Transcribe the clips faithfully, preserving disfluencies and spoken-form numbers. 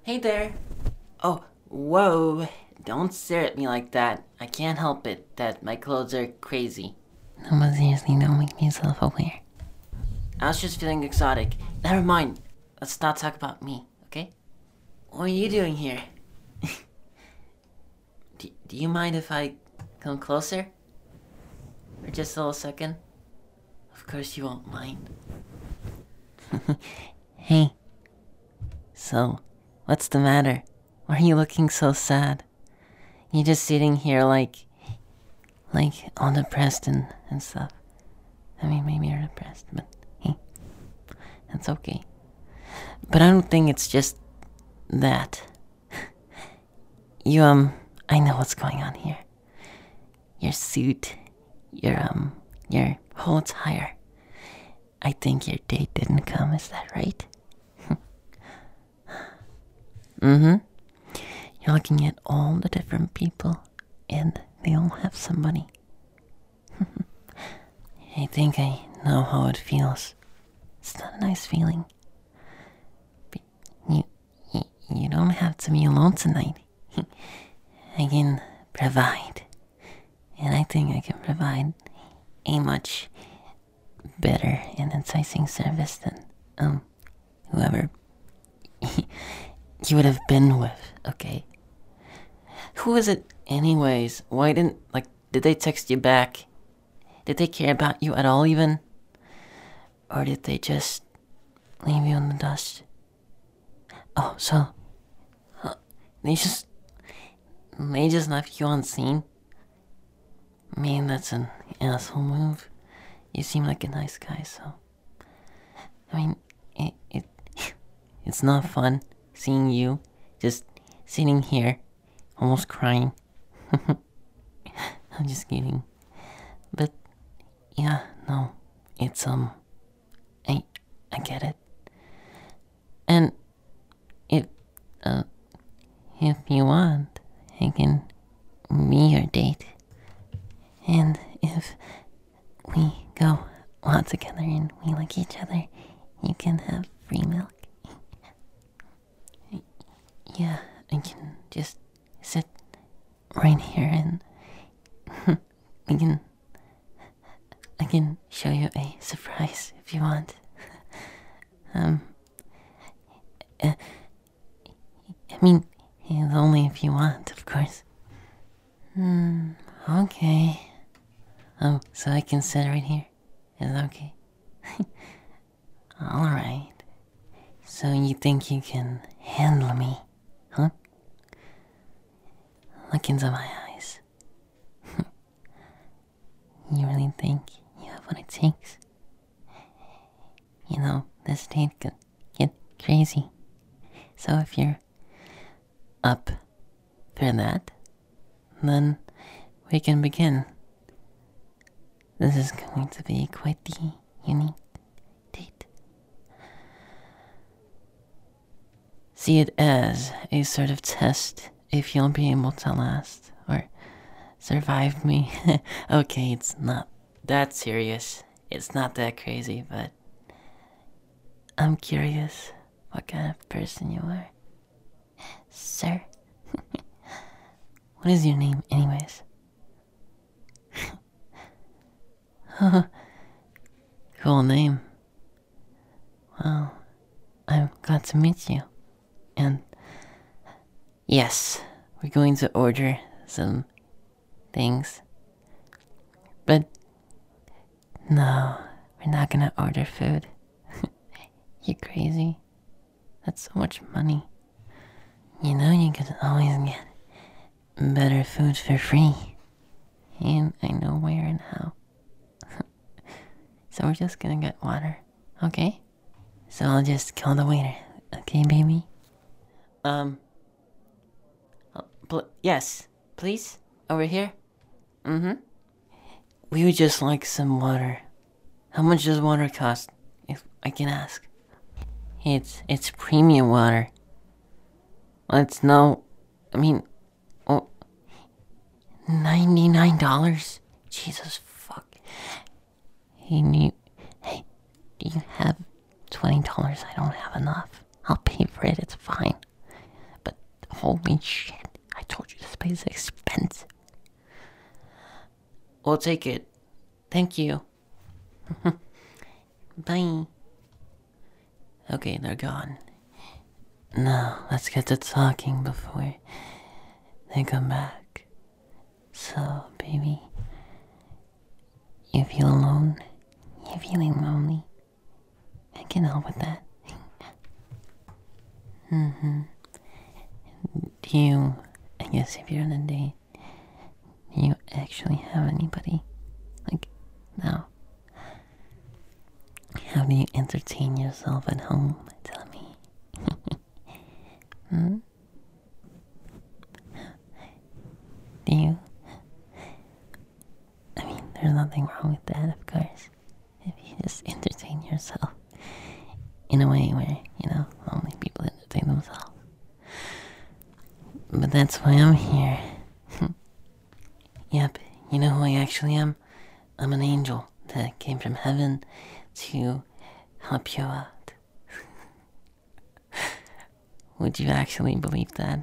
Hey there. Oh, whoa. Don't stare at me like that. I can't help it that my clothes are crazy. No, but seriously, don't make me self-aware. I was just feeling exotic. Never mind. Let's not talk about me, okay? What are you doing here? do, do you mind if I come closer? For just a little second? Of course you won't mind. Hey. So, what's the matter? Why are you looking so sad? You're just sitting here like... Like, all depressed and, and stuff. I mean, maybe you're depressed, but hey, that's okay. But I don't think it's just that. You, um, I know what's going on here. Your suit, your, um, your whole attire. I think your date didn't come, is that right? Mm-hmm. You're looking at all the different people, and they all have somebody. I think I know how it feels. It's not a nice feeling. But you, you, you don't have to be alone tonight. I can provide. And I think I can provide a much better and enticing service than, um, whoever you would have been with, okay? Who is it anyways? Why didn't, like, did they text you back? Did they care about you at all even? Or did they just Leave you in the dust? Oh, so... Uh, they just... They just left you on scene? Man, that's an asshole move. You seem like a nice guy, so... I mean, it, it it's not fun seeing you just sitting here, almost crying. I'm just kidding. But, yeah, no, it's, um, I, I get it. And, if, uh, if you want, I can be your date. And if we go out together and we like each other, you can have free milk. Yeah, I can just sit right here and we can... I can show you a surprise if you want. Um, uh, I mean, only if you want, of course. Hmm, okay. Oh, so I can sit right here? Is that okay? Alright. So you think you can handle me, huh? Look into my eyes. You really think you have what it takes? You know, this date could get crazy. So if you're up for that, then we can begin. This is going to be quite the unique date. See it as a sort of test if you'll be able to last or survive me. Okay, it's not that serious. It's not that crazy, but I'm curious what kind of person you are. Sir? What is your name, anyways? Cool name. Well, I'm glad to meet you. And yes, we're going to order some things. But no, we're not gonna order food. You're crazy. That's so much money. You know you could always get better food for free. And I know where and how. So we're just gonna get water, okay? So I'll just call the waiter, okay, baby? Um... Uh, pl- yes, please? Over here? Mm-hmm. We would just like some water. How much does water cost, if I can ask? It's, it's premium water. Well, it's no, I mean, oh, ninety-nine dollars? Jesus fuck. Hey, you, hey, do you have twenty dollars? I don't have enough. I'll pay for it, it's fine. Holy shit. I told you this place is expensive. We'll take it. Thank you. Bye. Okay, they're gone. Now, let's get to talking before they come back. So, baby, you feel alone? You're feeling lonely? I can help with that. mm-hmm. Do you, I guess if you're on a date, do you actually have anybody? Like, now? How do you entertain yourself at home? Tell me. hmm? Do you? I mean, there's nothing wrong with that, of course. If you just entertain yourself in a way where, you know, only people entertain themselves. But that's why I'm here. Yep, you know who I actually am? I'm an angel that came from heaven to help you out. Would you actually believe that?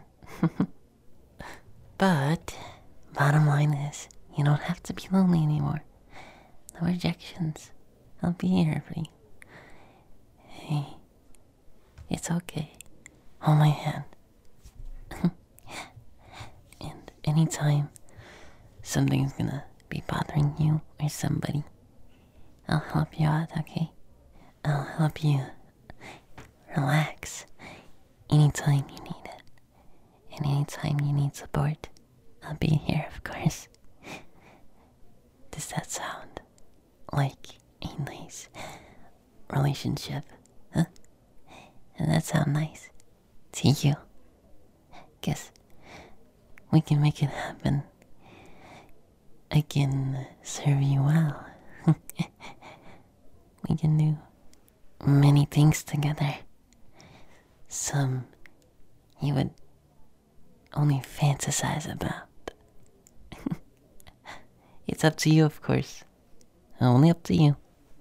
But, bottom line is, you don't have to be lonely anymore. No rejections. I'll be here for you. Hey, it's okay. Hold my hand. And anytime something's gonna be bothering you or somebody, I'll help you out, okay? I'll help you relax anytime you need it. And anytime you need support, I'll be here, of course. Does that sound like a nice relationship? Huh? Does that sound nice to you? Guess we can make it happen. I can serve you well. We can do many things together. Some you would only fantasize about. It's up to you, of course. Only up to you.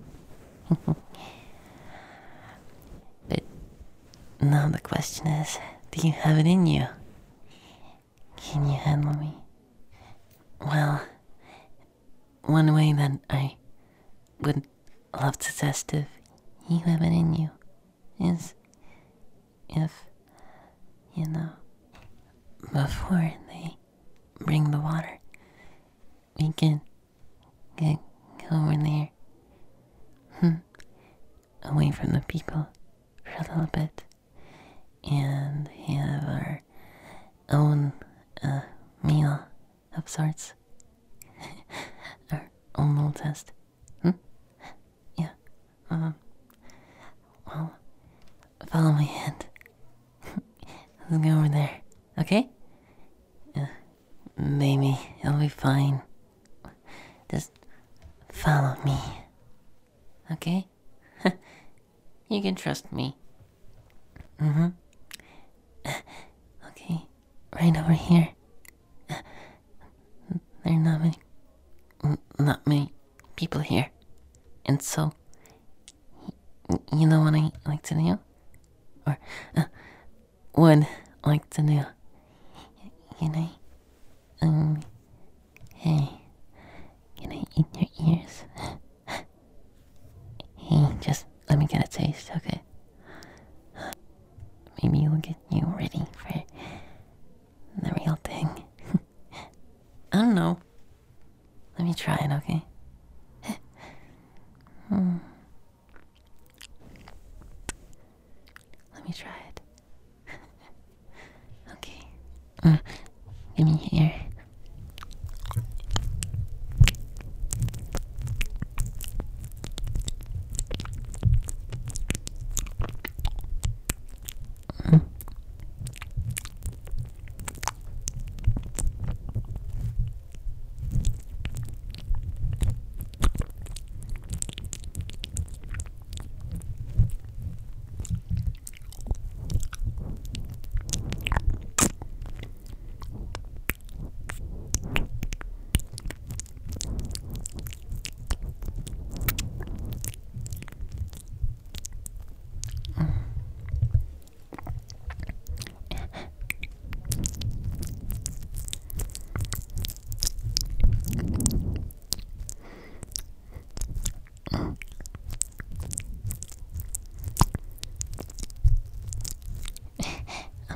But now the question is, do you have it in you? Can you handle me? Well, one way that I would love to test if you have it in you is if, you know, before they bring the water, we can get, go over there, hmm, away from the people for a little bit, and have our own uh, meal of sorts. Our own little test. Hmm? Yeah. Um. Well, follow my hand. Let's go over there. Okay? Uh, maybe it'll be fine. Just follow me. Okay? You can trust me. Mm-hmm. Okay. Right over here. There are not many, not many people here. And so, you know what I like to do? Or, uh, would like to do? You know, um, hey, can I eat your ears? Hey, just let me get a taste, okay? Maybe it'll get you ready for the real thing. I don't know. Let me try it, okay? hmm. Let me try it. Okay. Uh, give me here.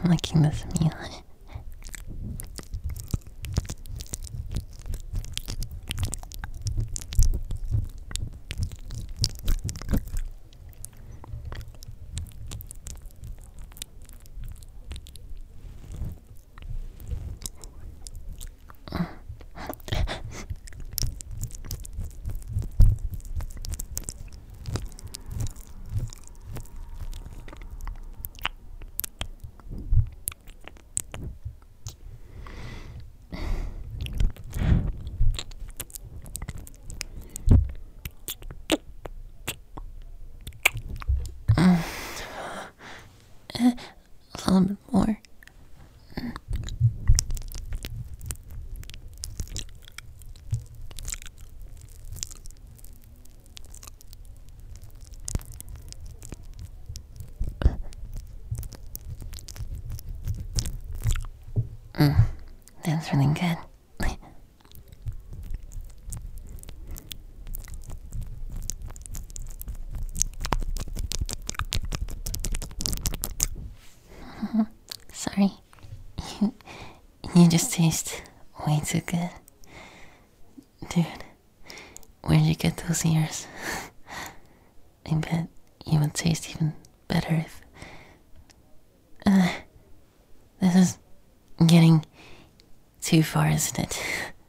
liking this meal. A little bit more. Mm, that's really good. Sorry. You, you just taste way too good. Dude, where'd you get those ears? I bet you would taste even better if... Uh, this is getting too far, isn't it?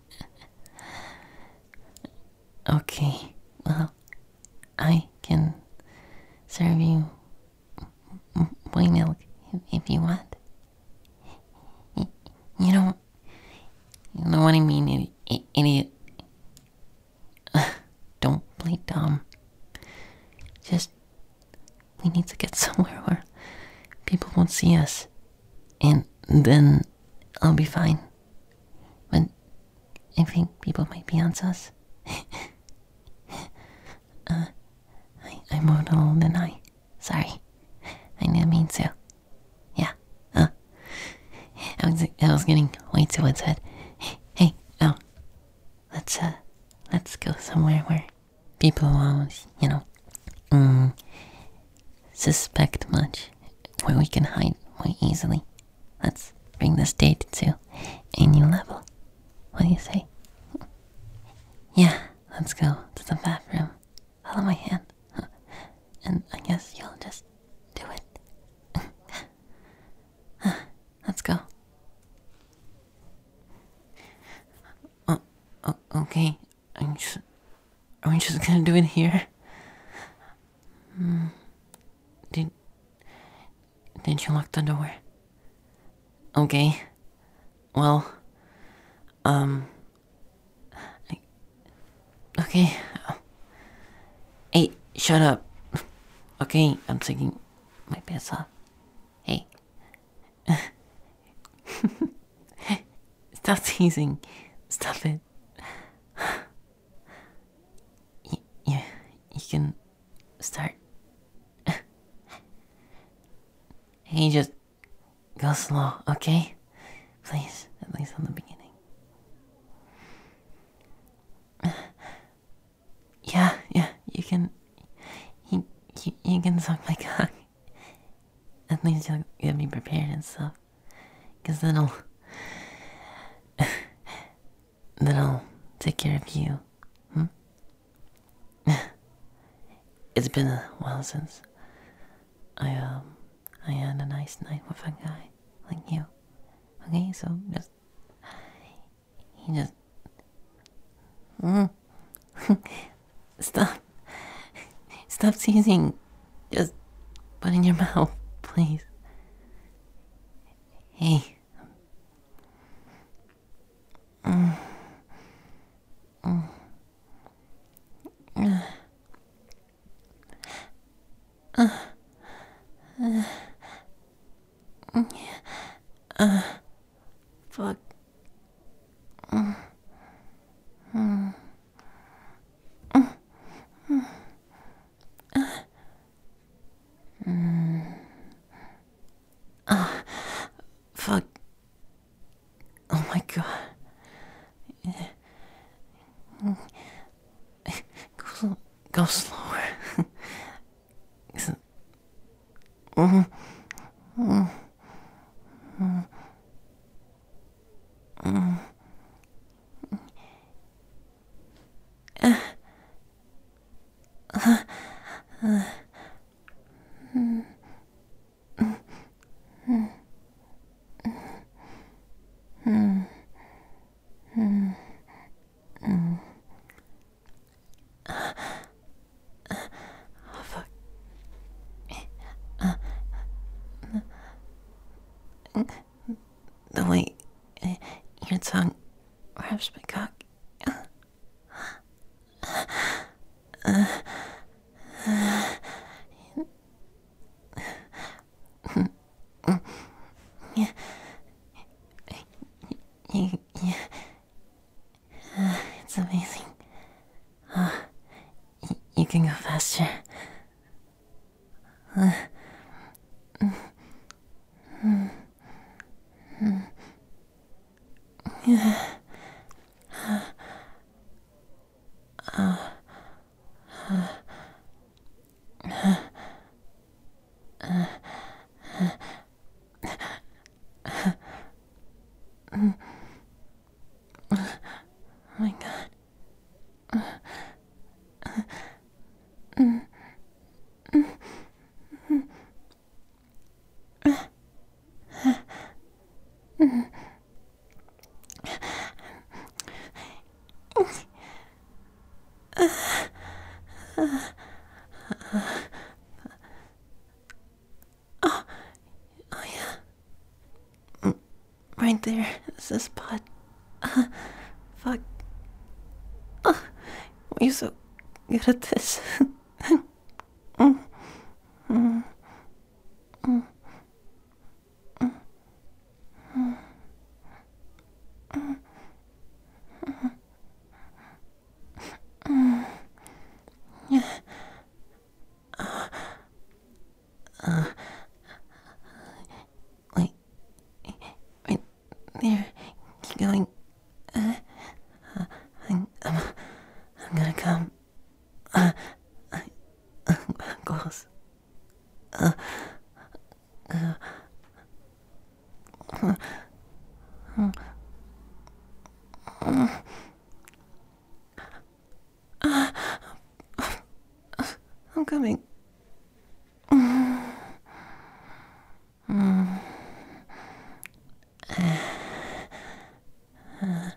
Okay, well, I can serve you boy milk if you want. You don't, you know what I mean, idiot. Don't play dumb. Just, we need to get somewhere where people won't see us. And then I'll be fine. But I think people might be onto us. uh, I, I moved a little, didn't I? Sorry. I didn't mean to. Yeah. Uh, I was, I was getting way too excited. Hey, oh. Let's, uh, let's go somewhere where people won't, you know, um, suspect much. Where we can hide more easily. Let's bring this date to a new level. What do you say? Yeah, let's go to the bathroom. Follow my hand. And I guess you'll just do it. Let's go. Oh, oh, okay. I'm just, are we just gonna do it here? Hmm. Did, did you lock the door? Okay. Well, um, I, okay. Hey, shut up. Okay, I'm taking my pants off. Hey. Stop teasing. Stop it. You, you, you can start. Hey, just go slow, okay? Please, at least in the beginning. Yeah, yeah, you can... You, you, you can suck my cock. At least you'll get me prepared and stuff. Cause then I'll... then I'll take care of you. Hmm? It's been a while since I, um... I had a nice night with a guy like you. Okay, so just... He just... Mm. Stop. Stop teasing. Just put in your mouth, please. Hey. Mm. Mm. Uh. Uh. Uh. Uh. Fuck. Mm. Mm. Mm. Mm. Uh. Mm. Uh. Fuck. Oh my god. Go, go slower. Mm. Mm. the way uh, your tongue wraps my cock. You, you, uh, it's amazing. Uh, you, you can go faster. Uh, mm, mm, mm, yeah. Uh, uh, uh, uh, uh, uh, mm. Oh my god. Mm, mm, mm, mm. Oh, oh yeah. Mm, right there is the spot. Uh, fuck. Oh, why are you so good at this? Mm, mm, mm, mm, mm, mm, mm. Yeah. Uh, uh, wait, right there. Keep going. Uh, uh, I'm, I'm, I'm gonna come. Uh, I, uh, goes. Uh, uh, uh, uh, uh, uh, I'm coming. Mm, mm, uh, uh,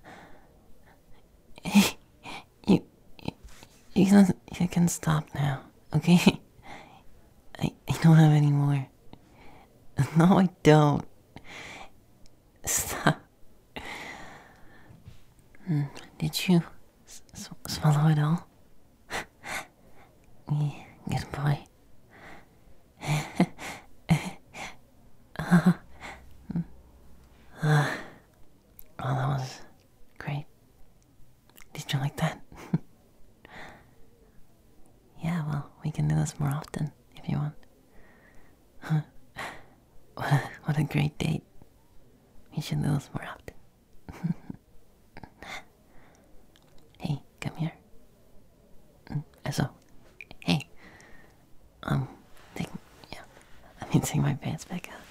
you, you can, you can stop now, okay? I, I don't have any more. No, I don't. Stop. Mm, did you s- s- swallow it all? Yeah, good boy. uh, uh, oh, that was great. Did you like that? Yeah, well, we can do this more often if you want. Huh. What a, what a great date. We should do this more often. Hey, come here. Mm, So, hey, um, take, yeah, I mean, take my pants back off.